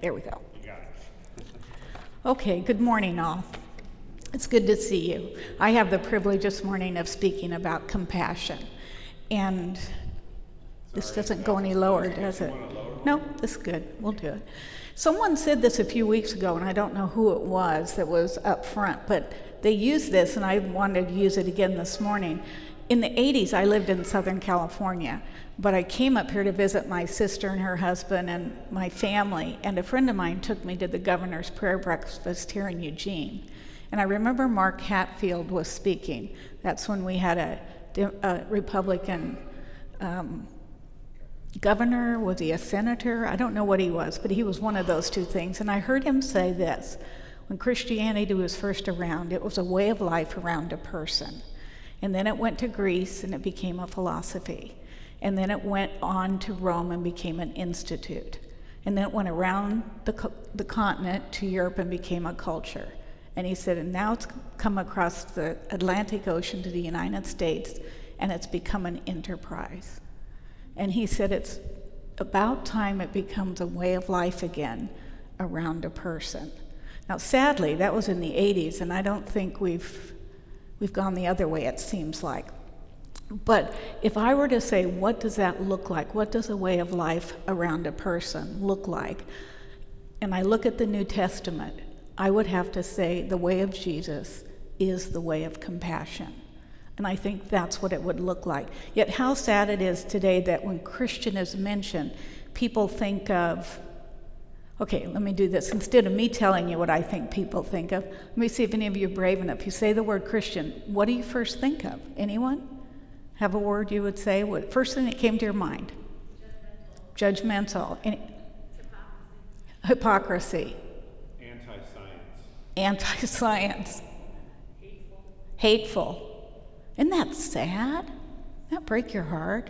There we go. Okay, good morning, all. It's good to see you. I have the privilege this morning of speaking about compassion. And this doesn't go any lower, does it? No, this is good. We'll do it. Someone said this a few weeks ago, and I don't know who it was that was up front, but they used this, and I wanted to use it again this morning. In the 80s, I lived in Southern California, but I came up here to visit my sister and her husband and my family, and a friend of mine took me to the governor's prayer breakfast here in Eugene. And I remember Mark Hatfield was speaking. That's when we had a Republican governor. Was he a senator? I don't know what he was, but he was one of those two things. And I heard him say this: when Christianity was first around, it was a way of life around a person. And then it went to Greece and it became a philosophy. And then it went on to Rome and became an institute. And then it went around the continent to Europe and became a culture. And he said, and now it's come across the Atlantic Ocean to the United States, and it's become an enterprise. And he said it's about time it becomes a way of life again around a person. Now, sadly, that was in the 80s, and I don't think we've gone the other way, it seems like. But if I were to say, what does that look like? What does a way of life around a person look like? And I look at the New Testament, I would have to say the way of Jesus is the way of compassion. And I think that's what it would look like. Yet how sad it is today that when Christian is mentioned, people think of, okay, let me do this. Instead of me telling you what I think people think of, let me see if any of you are brave enough. You say the word Christian, what do you first think of? Anyone have a word you would say? What first thing that came to your mind? Judgmental. Hypocrisy. Anti-science. Hateful. Isn't that sad? Doesn't that break your heart?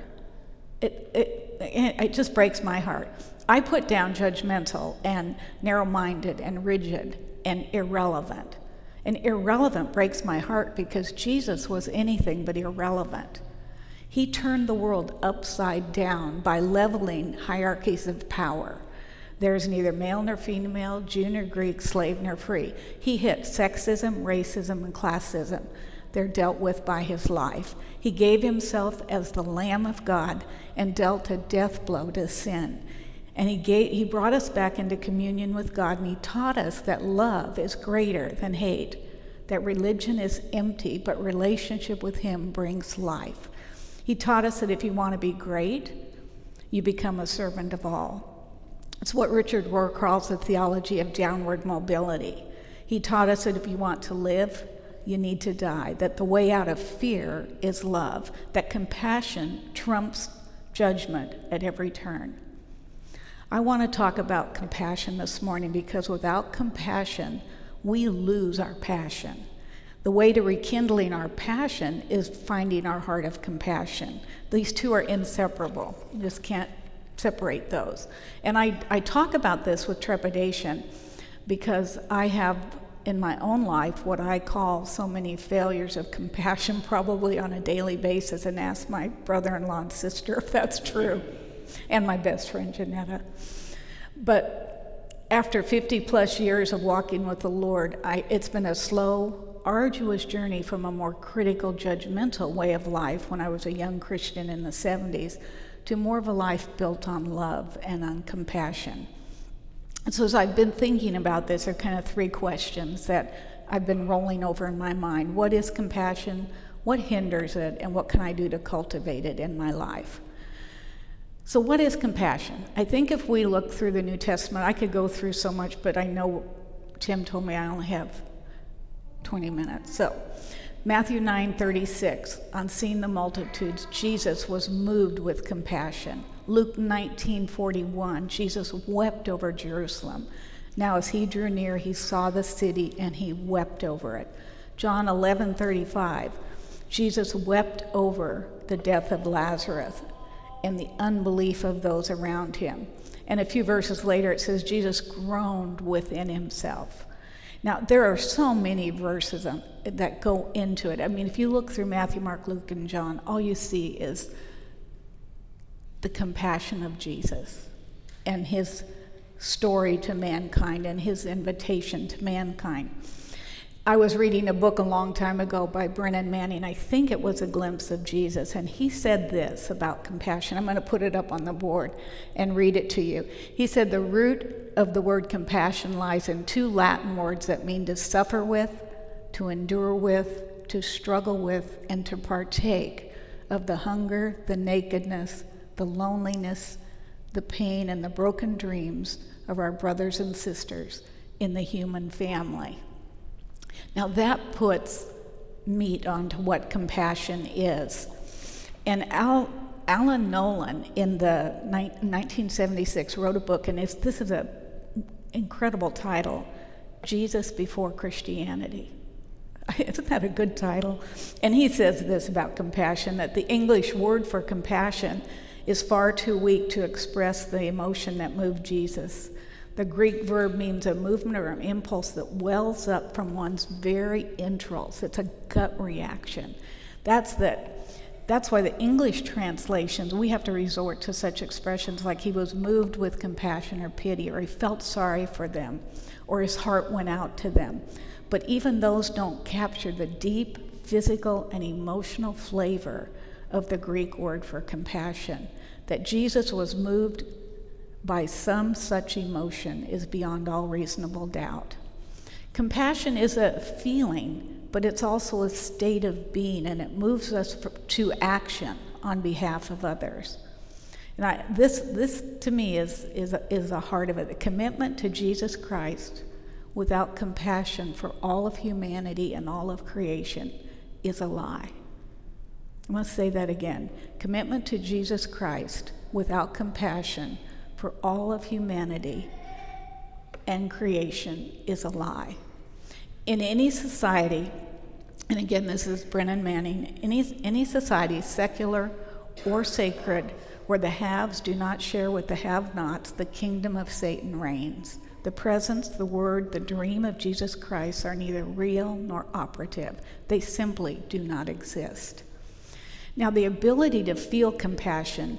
It just breaks my heart. I put down judgmental and narrow-minded and rigid and irrelevant. And irrelevant breaks my heart because Jesus was anything but irrelevant. He turned the world upside down by leveling hierarchies of power. There's neither male nor female, Jew nor Greek, slave nor free. He hit sexism, racism, and classism. They're dealt with by his life. He gave himself as the Lamb of God and dealt a death blow to sin. And he brought us back into communion with God, and he taught us that love is greater than hate, that religion is empty, but relationship with him brings life. He taught us that if you want to be great, you become a servant of all. It's what Richard Rohr calls the theology of downward mobility. He taught us that if you want to live, you need to die, that the way out of fear is love, that compassion trumps judgment at every turn. I want to talk about compassion this morning because without compassion, we lose our passion. The way to rekindling our passion is finding our heart of compassion. These two are inseparable. You just can't separate those. And I talk about this with trepidation because I have in my own life what I call so many failures of compassion probably on a daily basis, and ask my brother-in-law and sister if that's true, and my best friend Janetta. But after 50 plus years of walking with the Lord, it's been a slow, arduous journey from a more critical, judgmental way of life when I was a young Christian in the 70s to more of a life built on love and on compassion. And so as I've been thinking about this, there are kind of three questions that I've been rolling over in my mind. What is compassion? What hinders it? And what can I do to cultivate it in my life? So what is compassion? I think if we look through the New Testament, I could go through so much, but I know Tim told me I only have 20 minutes. So Matthew 9:36, on seeing the multitudes, Jesus was moved with compassion. Luke 19:41, Jesus wept over Jerusalem. Now as he drew near, he saw the city and he wept over it. John 11:35, Jesus wept over the death of Lazarus and the unbelief of those around him. And a few verses later it says Jesus groaned within himself. Now, there are so many verses that go into it. I mean, if you look through Matthew, Mark, Luke, and John, all you see is the compassion of Jesus and his story to mankind and his invitation to mankind. I was reading a book a long time ago by Brennan Manning. I think it was A Glimpse of Jesus, and he said this about compassion. I'm going to put it up on the board and read it to you. He said the root of the word compassion lies in two Latin words that mean to suffer with, to endure with, to struggle with, and to partake of the hunger, the nakedness, the loneliness, the pain, and the broken dreams of our brothers and sisters in the human family. Now that puts meat onto what compassion is. And Alan Nolan in the 1976 wrote a book, and this is an incredible title, Jesus Before Christianity. Isn't that a good title? And he says this about compassion, that the English word for compassion is far too weak to express the emotion that moved Jesus. The Greek verb means a movement or an impulse that wells up from one's very entrails. It's a gut reaction. That's why the English translations, we have to resort to such expressions like he was moved with compassion or pity, or he felt sorry for them, or his heart went out to them. But even those don't capture the deep physical and emotional flavor of the Greek word for compassion. That Jesus was moved by some such emotion is beyond all reasonable doubt. Compassion is a feeling, but it's also a state of being, and it moves us to action on behalf of others. And this to me is the heart of it. The commitment to Jesus Christ without compassion for all of humanity and all of creation is a lie. I must say that again. Commitment to Jesus Christ without compassion for all of humanity and creation is a lie. In any society, and again this is Brennan Manning, any society, secular or sacred, where the haves do not share with the have-nots, the kingdom of Satan reigns. The presence, the word, the dream of Jesus Christ are neither real nor operative. They simply do not exist. Now, the ability to feel compassion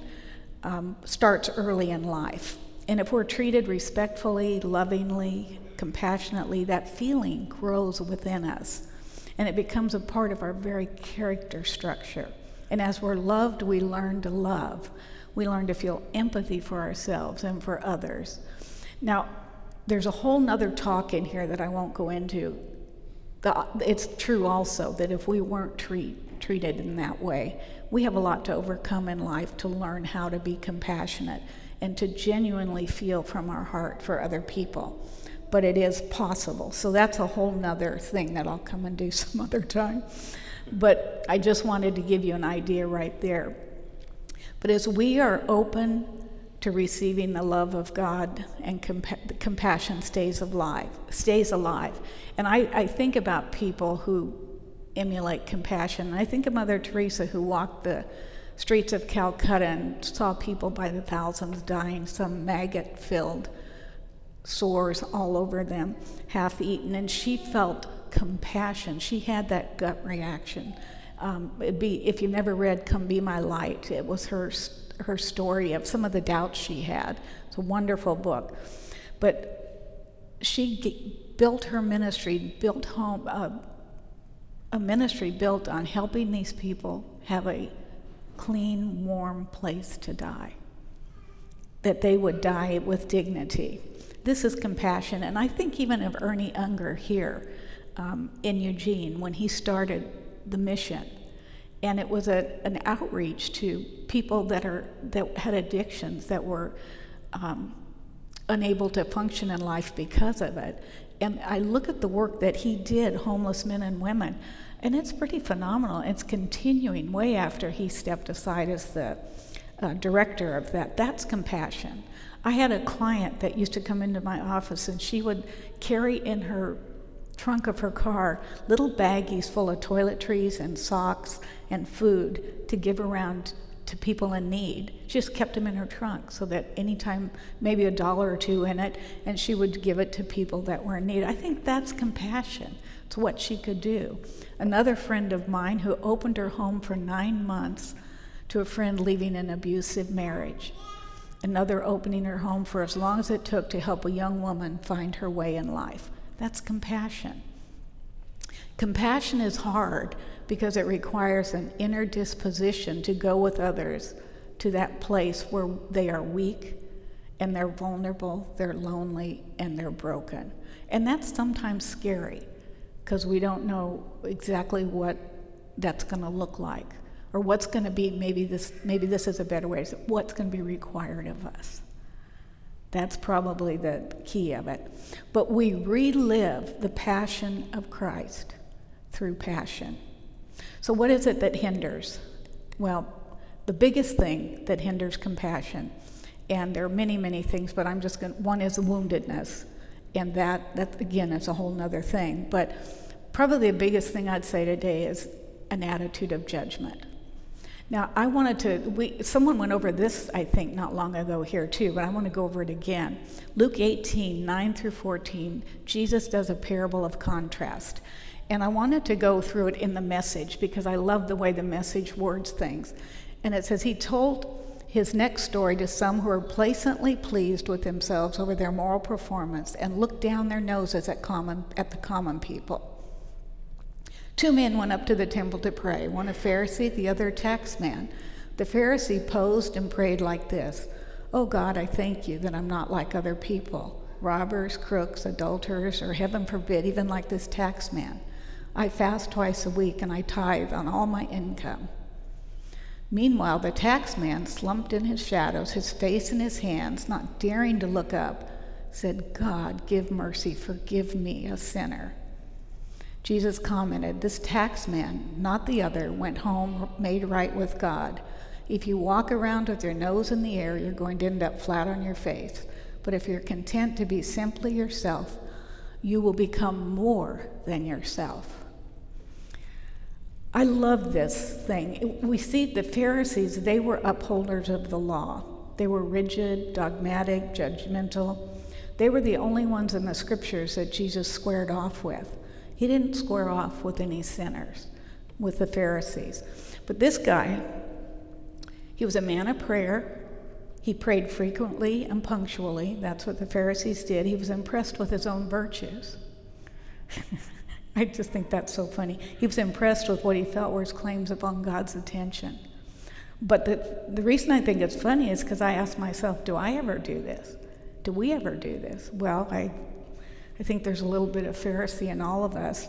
starts early in life. And if we're treated respectfully, lovingly, compassionately, that feeling grows within us. And it becomes a part of our very character structure. And as we're loved, we learn to love. We learn to feel empathy for ourselves and for others. Now, there's a whole nother talk in here that I won't go into. It's true also that if we weren't treated in that way, we have a lot to overcome in life to learn how to be compassionate and to genuinely feel from our heart for other people. But it is possible. So that's a whole nother thing that I'll come and do some other time. But I just wanted to give you an idea right there. But as we are open to receiving the love of God, and compassion stays alive. And I think about people who emulate compassion. I think of Mother Teresa, who walked the streets of Calcutta and saw people by the thousands dying, some maggot-filled sores all over them, half-eaten, and she felt compassion. She had that gut reaction. If you've never read Come Be My Light, it was her story of some of the doubts she had. It's a wonderful book. But she built her ministry, built home, a ministry built on helping these people have a clean, warm place to die, that they would die with dignity. This is compassion. And I think even of Ernie Unger here in Eugene when he started the mission. And it was an outreach to people that had addictions, that were unable to function in life because of it. And I look at the work that he did, homeless men and women, and it's pretty phenomenal. It's continuing way after he stepped aside as the director of that. That's compassion. I had a client that used to come into my office, and she would carry in her trunk of her car little baggies full of toiletries and socks and food to give around to people in need. She just kept them in her trunk so that anytime, maybe $1 or $2 in it, and she would give it to people that were in need. I think that's compassion. It's what she could do. Another friend of mine who opened her home for 9 months to a friend leaving an abusive marriage. another opening her home for as long as it took to help a young woman find her way in life. That's compassion. Compassion is hard because it requires an inner disposition to go with others to that place where they are weak and they're vulnerable, they're lonely, and they're broken. And that's sometimes scary because we don't know exactly what that's going to look like, or what's going to be, maybe this is a better way, what's going to be required of us. That's probably the key of it. But we relive the passion of Christ through passion. So what is it that hinders? Well, the biggest thing that hinders compassion, and there are many, many things, but one is woundedness. And that again, is a whole nother thing. But probably the biggest thing I'd say today is an attitude of judgment. Now, someone went over this, I think, not long ago here too, but I want to go over it again. Luke 18, 9 through 14, Jesus does a parable of contrast. And I wanted to go through it in the Message because I love the way the Message words things. And it says, he told his next story to some who were complacently pleased with themselves over their moral performance and looked down their noses at the common people. 2 men went up to the temple to pray, one a Pharisee, the other a tax man. The Pharisee posed and prayed like this: "Oh God, I thank you that I'm not like other people, robbers, crooks, adulterers, or heaven forbid, even like this tax man. I fast twice a week and I tithe on all my income." Meanwhile, the tax man, slumped in his shadows, his face in his hands, not daring to look up, said, "God, give mercy, forgive me, a sinner." Jesus commented, "This tax man, not the other, went home made right with God. If you walk around with your nose in the air, you're going to end up flat on your face. But if you're content to be simply yourself, you will become more than yourself." I love this thing. We see the Pharisees, they were upholders of the law. They were rigid, dogmatic, judgmental. They were the only ones in the scriptures that Jesus squared off with. He didn't square off with any sinners, with the Pharisees. But this guy, he was a man of prayer. He prayed frequently and punctually. That's what the Pharisees did. He was impressed with his own virtues. I just think that's so funny. He was impressed with what he felt were his claims upon God's attention. But the reason I think it's funny is because I ask myself, do I ever do this? Do we ever do this? Well, I think there's a little bit of Pharisee in all of us.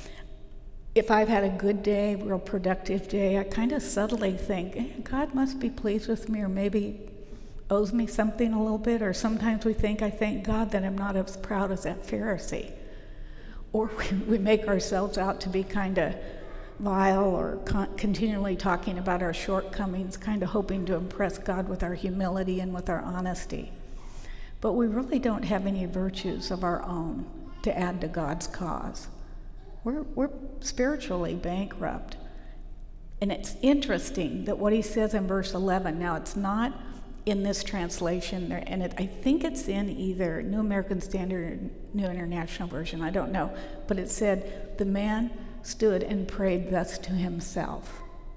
If I've had a good day, real productive day, I kind of subtly think, God must be pleased with me, or maybe owes me something a little bit. Or sometimes we think, I thank God that I'm not as proud as that Pharisee. Or we make ourselves out to be kind of vile, or continually talking about our shortcomings, kind of hoping to impress God with our humility and with our honesty. But we really don't have any virtues of our own to add to God's cause. We're spiritually bankrupt. And it's interesting that what he says in verse 11, now it's not in this translation, and I think it's in either New American Standard or New International Version, I don't know, but it said, the man stood and prayed thus to himself.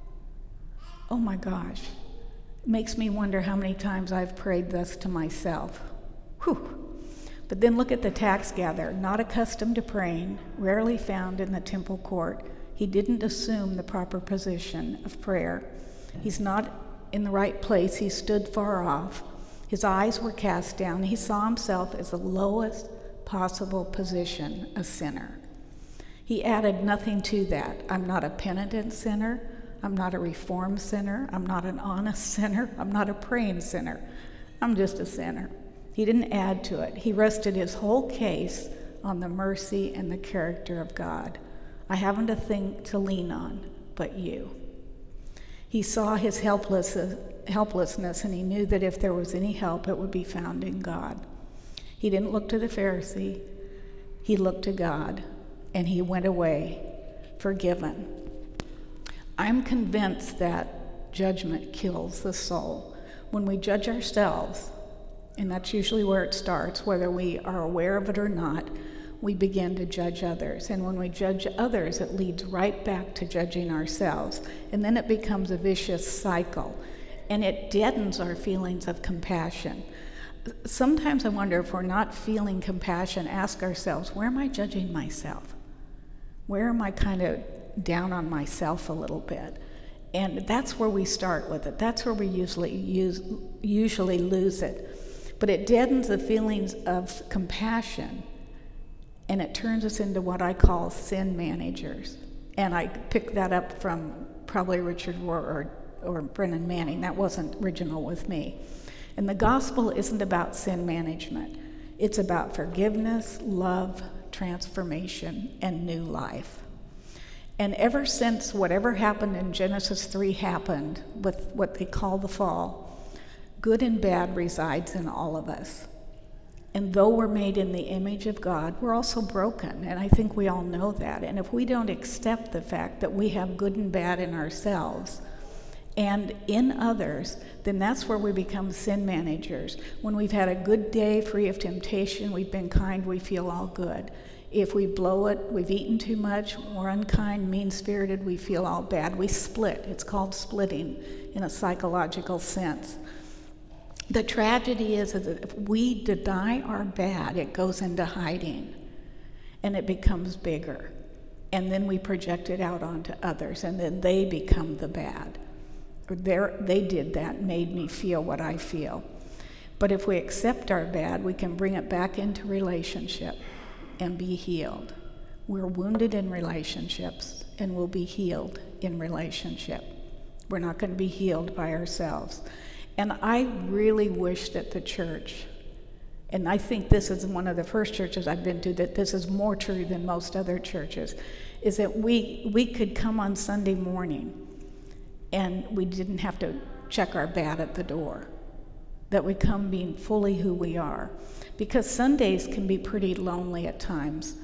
Oh my gosh, it makes me wonder how many times I've prayed thus to myself. Whew. But then look at the tax gatherer, not accustomed to praying, rarely found in the temple court. He didn't assume the proper position of prayer. He's not in the right place. He stood far off. His eyes were cast down. He saw himself as the lowest possible position, a sinner. He added nothing to that. I'm not a penitent sinner. I'm not a reformed sinner. I'm not an honest sinner. I'm not a praying sinner. I'm just a sinner. He didn't add to it. He rested his whole case on the mercy and the character of God. I haven't a thing to lean on but you. He saw his helplessness, and he knew that if there was any help, it would be found in God. He didn't look to the Pharisee. He looked to God, and he went away forgiven. I'm convinced that judgment kills the soul. When we judge ourselves, and that's usually where it starts, whether we are aware of it or not, we begin to judge others. And when we judge others, it leads right back to judging ourselves. And then it becomes a vicious cycle. and it deadens our feelings of compassion. Sometimes I wonder if we're not feeling compassion, ask ourselves, where am I judging myself? Where am I kind of down on myself a little bit? And that's where we start with it. That's where we usually lose it. But it deadens the feelings of compassion, and it turns us into what I call sin managers. And I picked that up from probably Richard Rohr or Brennan Manning. That wasn't original with me. And the gospel isn't about sin management. It's about forgiveness, love, transformation, and new life. And ever since whatever happened in Genesis 3 happened, with what they call the fall, good and bad resides in all of us. And though we're made in the image of God, we're also broken, and I think we all know that. And if we don't accept the fact that we have good and bad in ourselves and in others, then that's where we become sin managers. When we've had a good day free of temptation, we've been kind, we feel all good. If we blow it, we've eaten too much, we're unkind, mean-spirited, we feel all bad. We split. It's called splitting in a psychological sense. The tragedy is that if we deny our bad, it goes into hiding, and it becomes bigger. And then we project it out onto others, and then they become the bad. They did that, made me feel what I feel. But if we accept our bad, we can bring it back into relationship and be healed. We're wounded in relationships, and we'll be healed in relationship. We're not going to be healed by ourselves. And I really wish that the church, and I think this is one of the first churches I've been to, that this is more true than most other churches, is that we could come on Sunday morning and we didn't have to check our bad at the door. That we come being fully who we are. Because Sundays can be pretty lonely at times.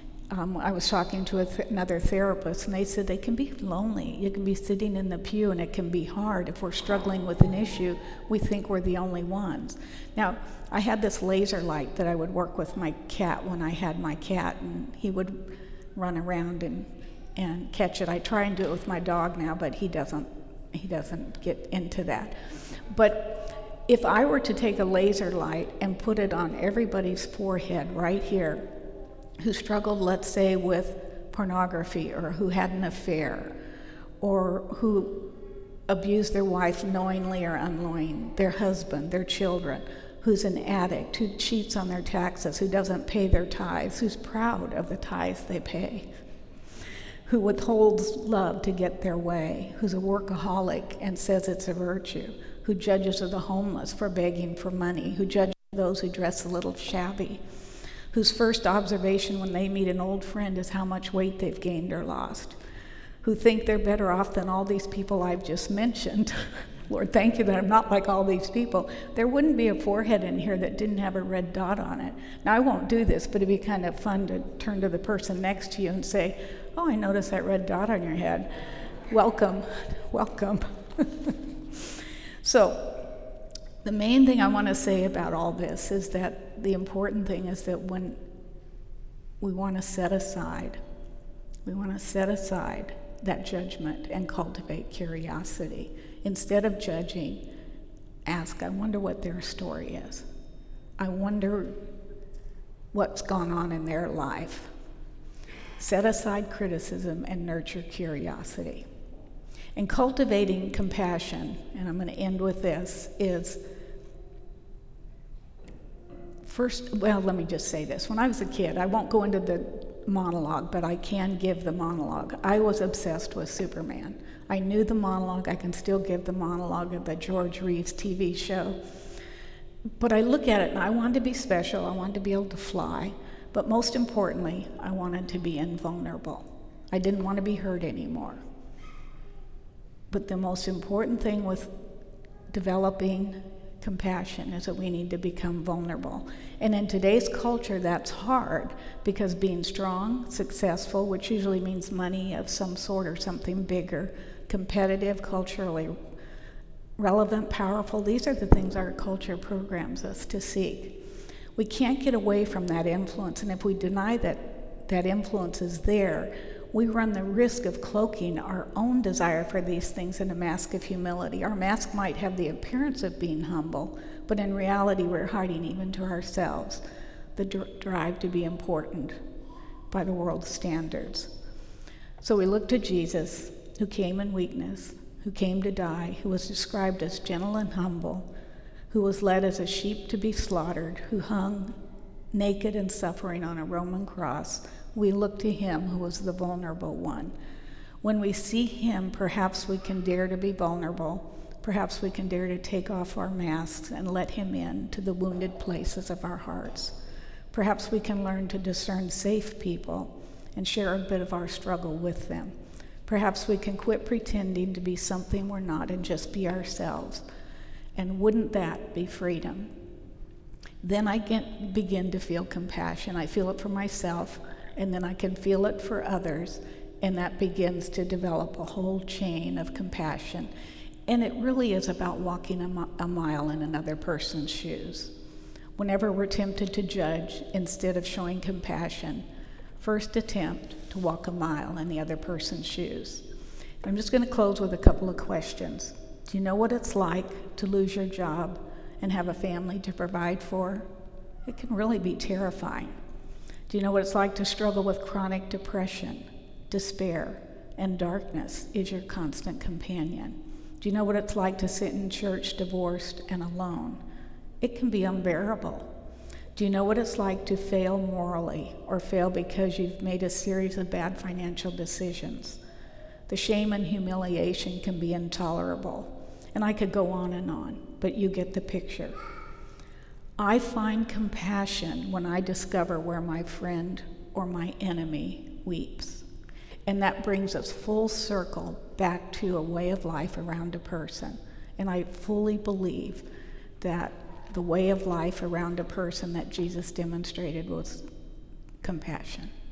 I was talking to another therapist, and they said they can be lonely. You can be sitting in the pew, and it can be hard. If we're struggling with an issue, we think we're the only ones. Now, I had this laser light that I would work with my cat when I had my cat, and he would run around and catch it. I try and do it with my dog now, but he doesn't get into that. But if I were to take a laser light and put it on everybody's forehead right here, who struggled, let's say, with pornography, or who had an affair, or who abused their wife knowingly or unknowingly, their husband, their children, who's an addict, who cheats on their taxes, who doesn't pay their tithes, who's proud of the tithes they pay, who withholds love to get their way, who's a workaholic and says it's a virtue, who judges the homeless for begging for money, who judges those who dress a little shabby, whose first observation when they meet an old friend is how much weight they've gained or lost, who think they're better off than all these people I've just mentioned. Lord, thank you that I'm not like all these people. There wouldn't be a forehead in here that didn't have a red dot on it. Now, I won't do this, but it'd be kind of fun to turn to the person next to you and say, oh, I noticed that red dot on your head. Welcome, welcome. So, the main thing I want to say about all this is that the important thing is that when we want to set aside that judgment and cultivate curiosity. Instead of judging, ask, I wonder what their story is. I wonder what's gone on in their life. Set aside criticism and nurture curiosity. And cultivating compassion, and I'm going to end with this, is first, well, let me just say this. When I was a kid, I won't go into the monologue, but I can give the monologue. I was obsessed with Superman. I knew the monologue. I can still give the monologue of the George Reeves TV show. But I look at it, and I wanted to be special. I wanted to be able to fly. But most importantly, I wanted to be invulnerable. I didn't want to be hurt anymore. But the most important thing with developing compassion is that we need to become vulnerable. And in today's culture, that's hard, because being strong, successful, which usually means money of some sort or something bigger, competitive, culturally relevant, powerful, these are the things our culture programs us to seek. We can't get away from that influence, and if we deny that influence is there, we run the risk of cloaking our own desire for these things in a mask of humility. Our mask might have the appearance of being humble, but in reality, we're hiding even to ourselves the drive to be important by the world's standards. So we look to Jesus, who came in weakness, who came to die, who was described as gentle and humble, who was led as a sheep to be slaughtered, who hung naked and suffering on a Roman cross. We look to him who was the vulnerable one. When we see him, perhaps we can dare to be vulnerable. Perhaps we can dare to take off our masks and let him in to the wounded places of our hearts. Perhaps we can learn to discern safe people and share a bit of our struggle with them. Perhaps we can quit pretending to be something we're not and just be ourselves. And wouldn't that be freedom? Then I begin to feel compassion. I feel it for myself, and then I can feel it for others, and that begins to develop a whole chain of compassion. And it really is about walking a mile in another person's shoes. Whenever we're tempted to judge instead of showing compassion, first attempt to walk a mile in the other person's shoes. I'm just going to close with a couple of questions. Do you know what it's like to lose your job and have a family to provide for? It can really be terrifying. Do you know what it's like to struggle with chronic depression, despair, and darkness is your constant companion? Do you know what it's like to sit in church divorced and alone? It can be unbearable. Do you know what it's like to fail morally or fail because you've made a series of bad financial decisions? The shame and humiliation can be intolerable. And I could go on, but you get the picture. I find compassion when I discover where my friend or my enemy weeps. And that brings us full circle back to a way of life around a person. And I fully believe that the way of life around a person that Jesus demonstrated was compassion.